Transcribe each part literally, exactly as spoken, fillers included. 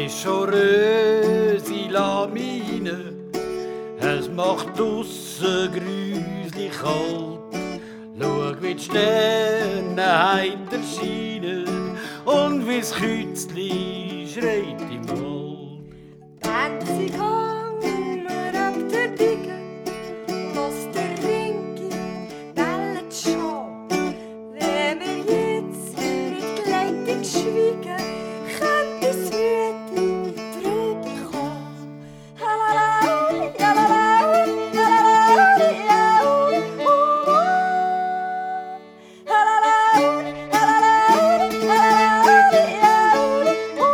ist schon Rösi Lamine, es macht draussen grüslich kalt. Schau, wie die Sterne heiter scheinen und wie das Kützli schreit im Wald. Bänzi, gang nur ab der Bigge, lass der Ringi bellet schon. Wenn wir jetzt mit Leitung schweigen, könnte es wütend drüber kommen. Halalauli, halalauli, halalauli, lauli, uh, uh. Halalauli, halalauli, halalauli, lauli,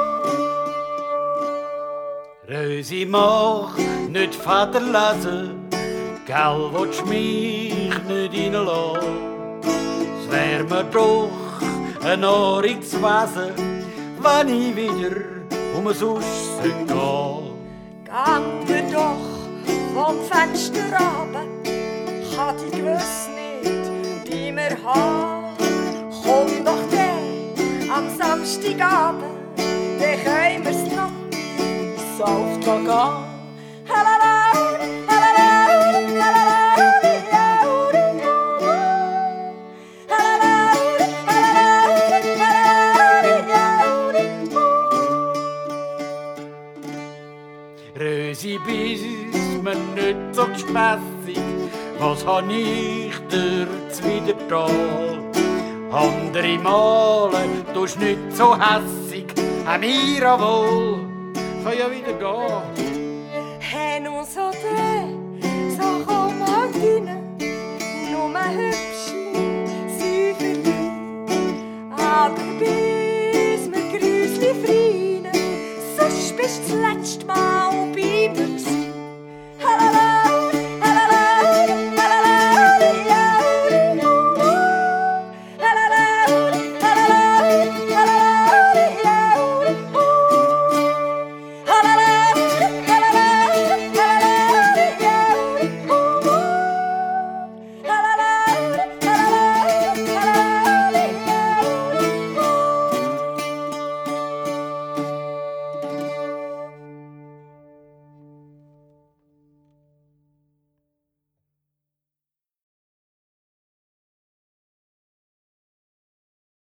uh. Rösi, mach nicht Vater lesen, gell, willst du mich nicht reinlassen? Es wär mir doch ein Ohrig zu Wesen, wenn ich wieder um es Haus gehen. Gang wir doch vom Fenster runter, ich hab dich gewiss nicht bei mir haben. Komm doch dann am Samstagabend, dann können wir's noch sauf da gehen. Halalauli, halalauli, halalauli, lauli, uh, uh. Halalauli, halalauli, halalauli, lauli, uh. Rösi, bist mir nicht so gespässig, was han ich dir zuwidertan? Andere Male tust nicht so hässig, auch mir auch wohl, kann ja wieder gehen. Hey, nun so drin, so komm halt rein, nur hübschli, Säuferli. Aber bis wir Grüßli freien, sonst bist du das letzte Mal